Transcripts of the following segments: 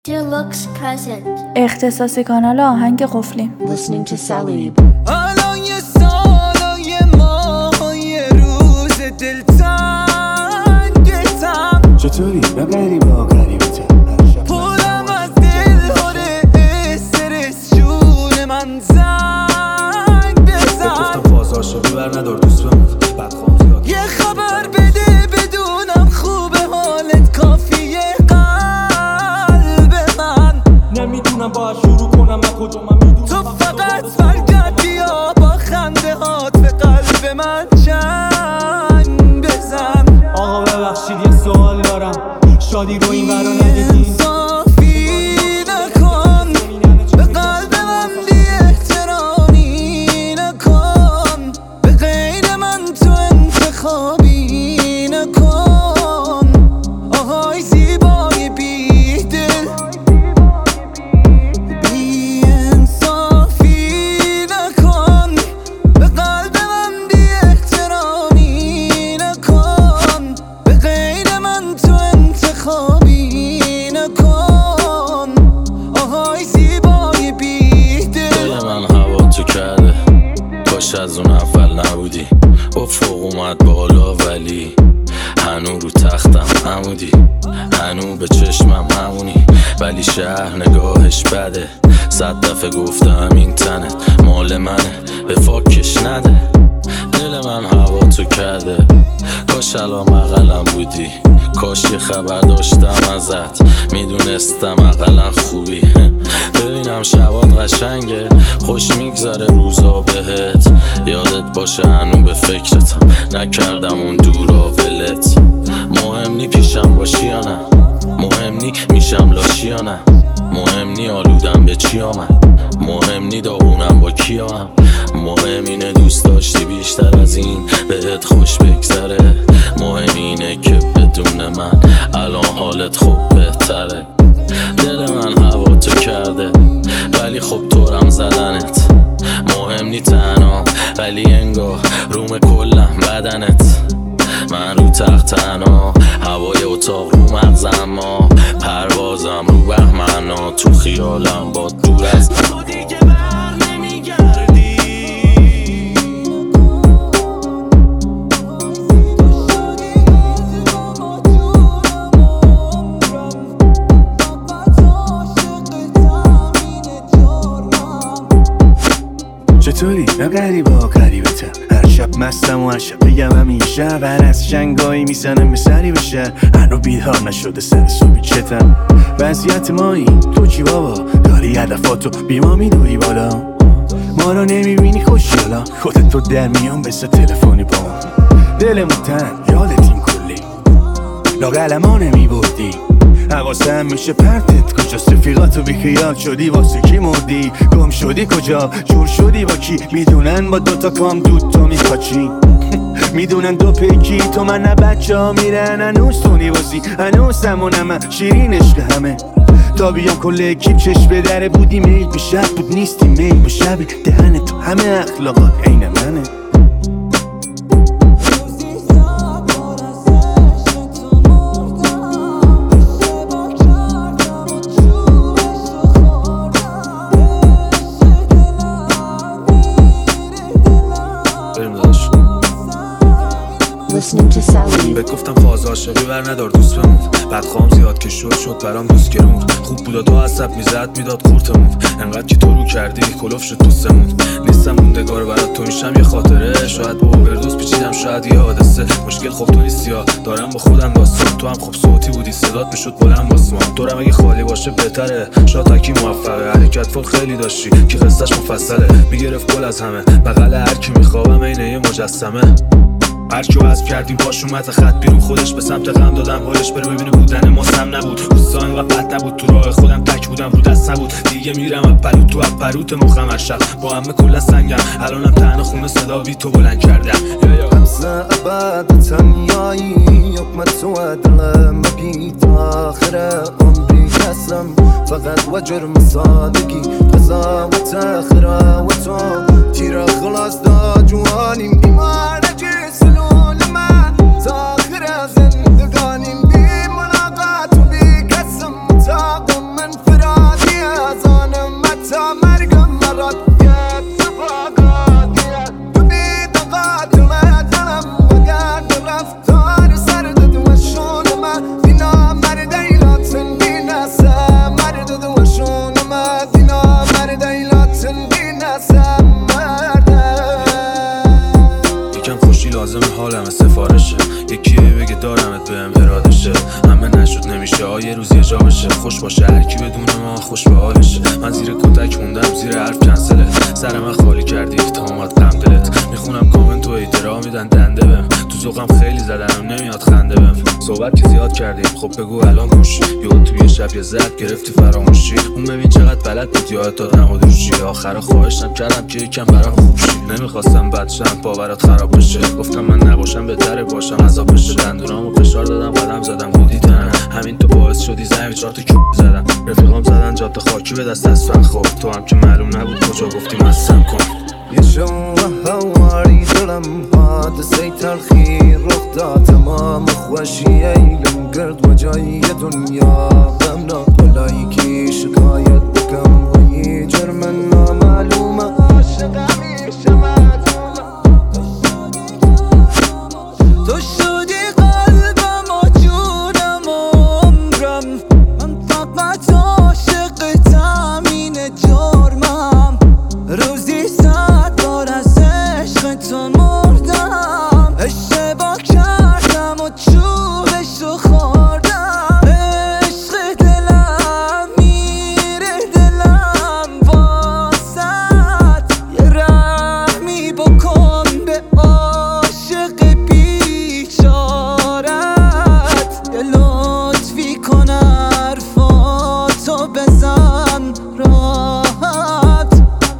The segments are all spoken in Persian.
Deluxe present. اختصاصی کانال آهنگ قفلی. Listening to Salib. الان یه سال و یه ماه یه روز دلتنگتم. چطوری؟ ببری با غریبتم پرم از دلهاره استرس جون من زنگ بزن. گفتم فازاشو بیبر ندار دوست بمون بدخوام زیاد یه خبر بده بدونم خوبه حالت کافیه قلب من. نمیدونم باید شروع کنم من کجا من میدونم تو فقط برگرد بیا با خنده هات به قلب من چنگ بزن. آقا ببخشید یه سوال دارم شادی رو این ورا نگیدین صافی نکن به قلب من بی احترامی نکن به غیر من تو انتخابی نکن. آهای زیبای بی دل بی انصافی نکن به قلب من بی احترامی نکن به غیر من تو انتخابی نکن. آهای زیبای بی دل من هوا تو کرده کاش از اون اول نبودی. افق اومد بالا ولی هنو رو تختم همودی. هنو به چشمم همونی ولی شهر نگاهش بده. 100 دفعه گفتم این تنت مال منه به فاکش نده. دل من هوا تو کرده کاش الان بغلم بودی. کاش یه خبر داشتم ازت میدونستم اقلا خوبی. ببینم شبات قشنگه خوش میگذره روزا بهت. یادت باشه هنو به فکرتم نکردم اون دورا ولت. مهم نی پیشم باشی یا نه مهم نی میشم لاشی یا نه مهم نی آلودم به چی آمد مهم نی داغونم با کیام. مهم اینه دوست داشتی بیشتر از این بهت خوش بگذره. مهم اینه که بدون من الان حالت خوب بهتره. دل من هوا تو کرده ولی خب طورم زدنت. مهم نی تنها ولی انگار روم کلم بدنت. من رو تخت تنها هوای اتاق رو مغزم ما پروازم رو بهمنا تو خیالم با دور از خودی که بر نمیگردی. چطوری؟ نه غریبا غریبتم هر شب مستم و هر شب بگم همیشه هر از شنگایی میزنم به سری بشه. هنو بیدار نشده سر صبحی چتم وضعیت مایی تو چی بابا داری هدفاتو بی ما میدوی بالا. ما رو نمیبینی خوشیالا خودت تو در میان بسه تلفنی با دلمون تن یادت این کلی لاغل ما نمیبردی. حواسم میشه پرتت کجاست رفیقاتو بیخیال شدی واسه کی مردی گم شدی کجا جور شدی با کی میدونن با دوتا کام دود تو میپاچی. میدونن دو پیکی تو من نه بچه ها میرن هنوز تو نیوازی هنوز همونم شیرین عشق همه. تا بیام کل اکیب چشم به دره بودی میل به شب بود نیستی میل به شب دهن تو همه اخلاقات عین منه. Listening to Salib. بهت گفتم فاز عاشقی ور ندار دوست بمون بدخوام زیاد که شد برام دوست گرون. خوب بودا تو عصب میزد میداد قورتمون انقدر که تو رو کردی کلوف شد دوستمون. نیستم موندگار برات تو میشم یه خاطره شاید با اووردوز پیچیدم شاید یه حادثه. مشکل خب تو نیستی ها دارم با خودم داستان. تو هم خب صوتی بودی صدات میشد بلند باسمان. دورم اگه خالی باشه بهتره شاید تکی موفقه. حرکت فول خیلی داشتی که قصهش مفصله میگرفت گل از همه بغل هر کی میخوابم عین یه مجسمه. هر کیو حذف کردیم باش اومد خط بیرون خودش به سمت غم دادم حالش بره ببینه بودن ما سم نبود. روزا اینقدر بد نبود تو راه خودم تک بودم رو دست نبود دیگه میرم اپلوت تو اپروت مخم هر شب با همه کلا سنگم. الانم تنها خونه صدا بی تو بلند کردم. همسه ابد تنیایی حکمت تو دلم بگید آخر عمری کسم فقط و جرم سادگی قضاوت آخره و تو تیرا خلاص دا جوانیم بیمار جسلون من تاخر زندگانیم بی ملاقات و بی کسم تاقم من هر کی بدون ما خوش به حالشه. من زیر کتک موندم، زیر حرف کنسله. سر من خالی کردی تا اومد غم دلت. میخونم کامنت و ایترا میدن دنده بهم. تو ذوقم خیلی زدنم نمیاد خنده بهم. صحبت که زیاد کردیم، خب بگو الان گوش. یهو توی شب یه زد گرفتی فراموشی. اون ببین چقدر بلد بود یادت داد نماد روشی. آخر خواهشم کردم که یکم برام خوب شی. نمیخواستم بدشم باورات خراب بشه. گفتم من نباشم بهتره باشم عذاب بشه. دندونامو فشار دادم قدم زدم بودی تنم. همین تو باعث شدی زمین 4 تا زدم. رفیقام زدن جاده خاکی به دست از فن. خب تو هم که معلوم نبود کجا گفتی مستم کن. یه شو هواری دلم حادثه تلخی رخ داد. تمام خوشی ایلم گرد و جای دنیا غمناک. بلایی که شکایت بکم و یه جرم نامعلومه. عاشق همیشه معلومه. تو شدی قلبم و جونم و عمرم. من فقط عاشقتم اینه جرمم. روزی 100 بار از عشقتون مردم. اشتباه کردم و چوبشو خوردم. عشق دلم میره دلم واسد. یه رحمی بکن به عاشق بیچارت. یه لطفی کن حرفاتو بزن راحت.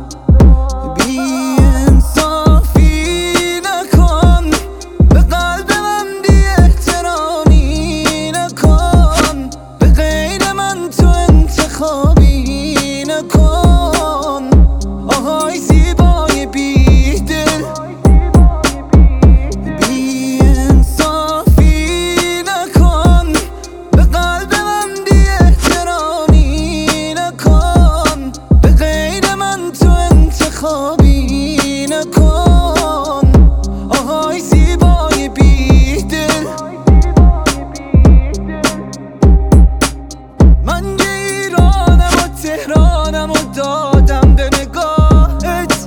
دادم به نگاهت.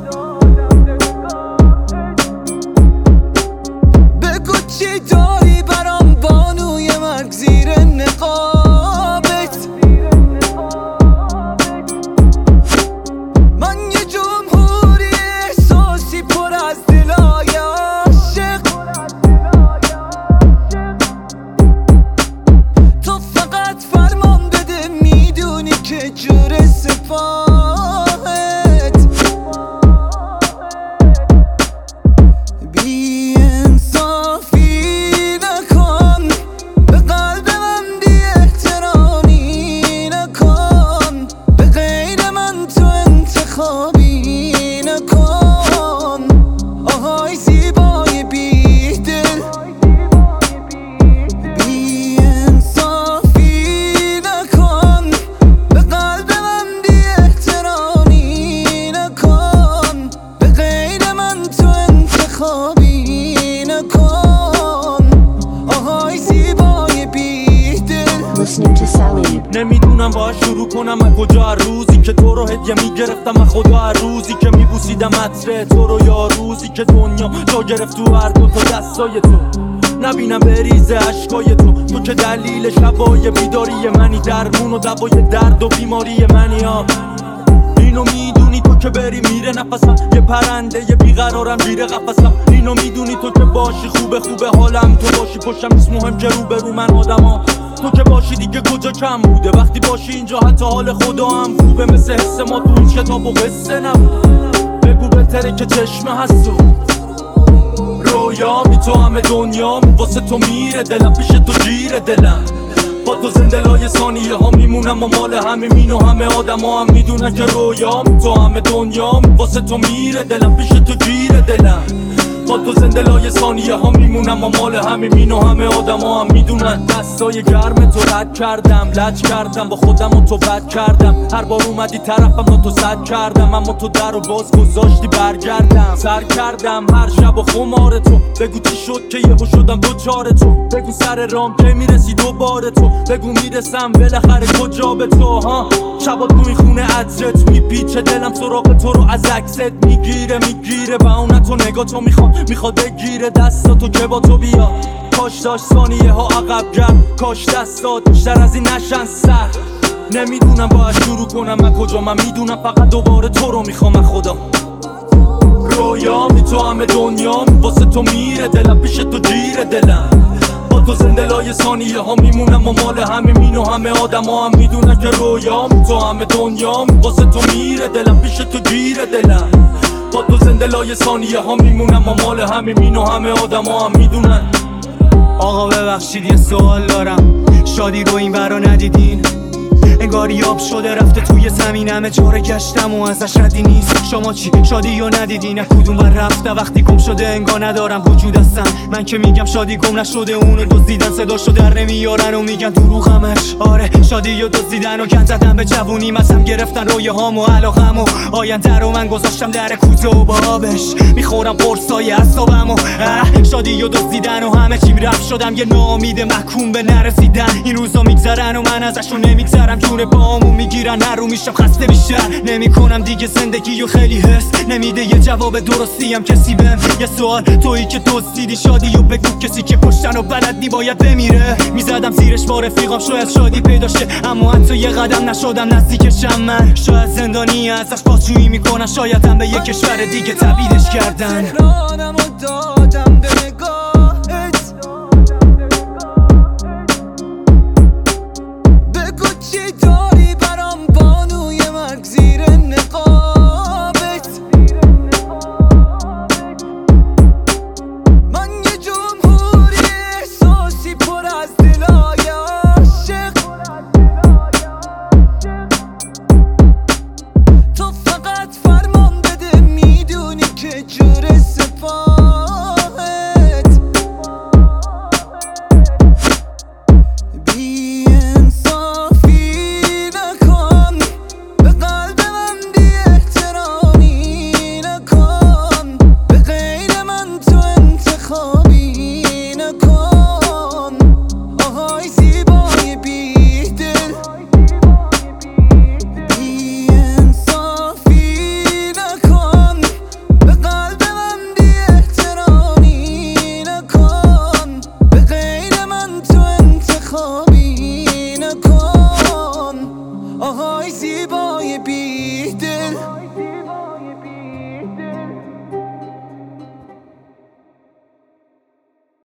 بگو چی داری برام بانوی مرگ زیر نقابت. من یه جمهوری احساسی پر از دلای عاشق. تو فقط فرمان بده میدونی که جور سپاهت. بی انصافی نکن به قلب من. بی احترامی نکن به غیر من. تو انتخابی نکن. آهای زیبای بی دل. بی انصافی نکن به قلب من. بی احترامی نکن به غیر من. تو انتخابی نکن. آهای زیبای بی دل. Listening to Salib. نمیدونم باید شروع کنم از کجا. هر روزی که تو رو هدیه میگرفتم از خدا. هر روزی که میبوسیدم عطر تو رو. یا روزی که دنیا جا گرفت تو هر دو تا دستای تو. نبینم بریزه عشقای تو. تو که دلیل شبای بیداری منی. درمون و دوای درد و بیماری منی ها. اینو میدونی تو که بری میره نفسم. یه پرنده یه بیقرارم گیره قفسم. اینو میدونی تو که باشی خوبه خوبه حالم. تو باشی پشتم نیست مهم که رو من آدما. تو که باشی دیگه کجا کم بوده. وقتی باشی اینجا حتی حال خدا هم خوبه. مثل حس ما تو این کتاب و قصه نبود. بگو بهتره که چشمه هست تو رویا بی تو همه دنیا واسه تو میره دلم. پیش تو گیره دلم. با تو زنده لای ثانیه ها میمونم و مال همه مین و همه آدم ها هم میدونن که رویام تو همه دنیا واسه تو میره دلم. پیش تو گیره دلم. با تو زنده لای ثانیه ها میمونم و مال همه مین و همه آدم ها هم میدونن. دستای گرم تو رد کردم. لج کردم با خودم و تو بد کردم. هر بار اومدی طرفم با تو صد کردم. اما تو در و باز گذاشتی برگردم. سر کردم هر شب و خمار تو. بگو چی شد که یهو شدم دوچار تو. بگو سر رام که میرسی دوباره تو. بگو میرسم بالاخره کجا به تو ها. شبا تو این خونه عطرت میپیچه دلم. سراغ تو رو از عکست میگیره و اون تو نگاه تو میخواد بگیره دستاتو که با تو بیاد. کاش داشت ثانیه ها عقب گرد. کاش دستات بیشتر از این نشن سر. نمیدونم باید شروع کنم من کجا، من میدونم فقط دوباره تو رو میخوام خدا. رویامی تو همه دنیام، واسه تو میره دلم، پیش تو جیره دلم. با تو زنده لای ثانیه ها میمونم و مال همه مین و همه آدم ها هم میدونن که رویام تو همه دنیام، واسه تو میره دلم، پیش تو جیره دلم. با تو زنده لای ثانیه ها میمونم و مال همه مین و همه آدم ها هم میدونن. آقا ببخشید یه سوال دارم، شادی رو این برا ندیدین؟ انگاری آب شده رفته توی زمین، همه جاره گشتم و ازش ردی نیست. شما چی شادی رو ندیدین؟ نه کدوم بر رفته وقتی گم شده انگار ندارم وجود هستم. من که میگم شادی گم نشده، اونو دزدیدن صداشو در نمیارن و میگن دروغ همش. آره شادی رو دزدیدن و گند زدن به جوونی، ازم گرفتن رویه هام و علاقم و آینده رو من گذاشتم در کوزه و بابش میخورم قرصای اعصابم و شادی رو دزدیدن و همه چیم رفت شدم یه ناامید محکوم به نرسیدن. این روزا میگذرن و من ازشون نمیگذرم، جون پامو میگیرن هر رو میشم خسته بیشتر. نمیکنم دیگه زندگی و خیلی حس نمیده یه جواب درستی هم کسی بهم. یه سوال تویی که دزدیدی شادی و بگو، کسی که کشتن و بلد نی باید بمیره. میزدم زیرش با رفیقام شاید شادی پیدا شه، اما حتی یه قدم نشدم نزدیکشم. من شاید زندانی ازش بازجویی میکنن، شاید هم به یه کشور دیگه تبعیدش کردن. تهرانم و دادم به نگاهت، بگو چی داری برام بانوی مرگ زیر نقابت. من یه جمهوری احساسی پر از دلای عاشق، تو فقط فرمان بده میدونی که جور سپاهت. بی انصافی نکن به قلب من، بی احترامی نکن به غیر من، تو انتخابی نکن. آهای زیبای بی دل، بی انصافی نکن به قلب من، بی احترامی نکن به غیر من، تو انتخابی نکن. آهای زیبای بی